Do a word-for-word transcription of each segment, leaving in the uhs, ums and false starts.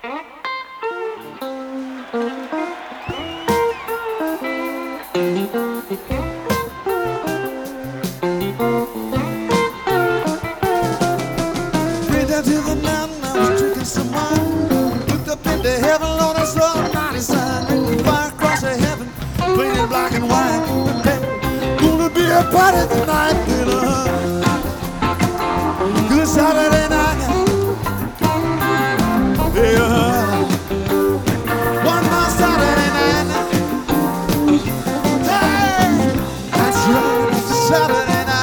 To the mountain, I was drinking some wine. Looked up into heaven, Lord, I saw a mighty sign. Fire across the heaven, painted black and white. Gonna be a party tonight, little. Good Saturday night. Yeah. One more Saturday night. Hey, that's right, it's a Saturday night.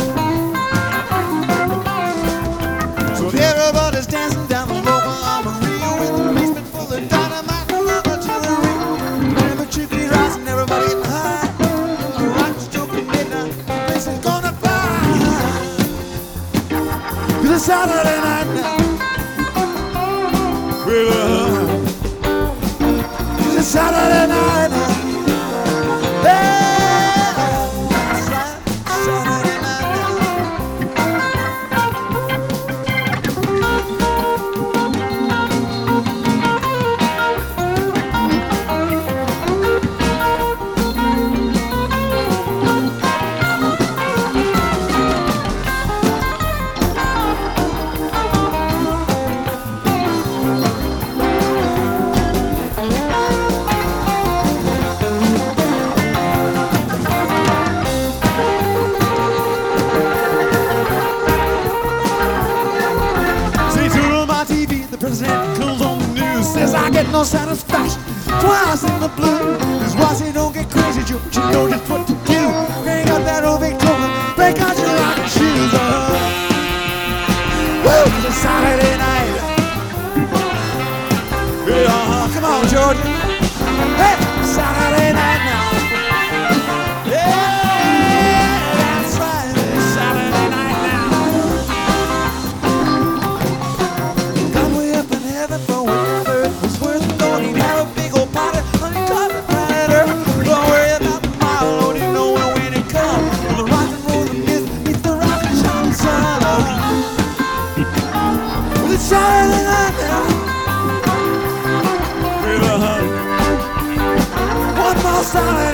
Everybody's dancing down the local armory with the basement full of dynamite and artillery. Never chickly rising, everybody getting high. The rock's joking midnight, the place is gonna fly. It's a Saturday night now. Well, it's a Saturday night now. Yeah, that's right, Saturday night now. President comes on the news, says I get no satisfaction twice in the blue. Cause once you don't get crazy, you, you know just what to do. Hang up that old Victoria, break out your rocking shoes. Uh, woo, it's a Saturday night. Yeah, uh, come on, Georgia. Hey, Saturday night now. Yeah, that's right, it's Saturday night now. For whatever it was worth, don't even have a big old party on your carpet platter. Don't worry about the mile, don't even know when it comes. The rock and roll, the myth, it's the rock and shining sun. Well, it's Saturday night now. With a one more Saturday.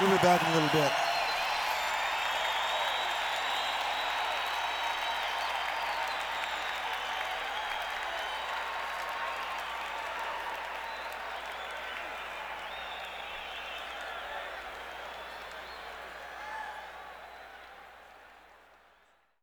We'll be back in a little bit.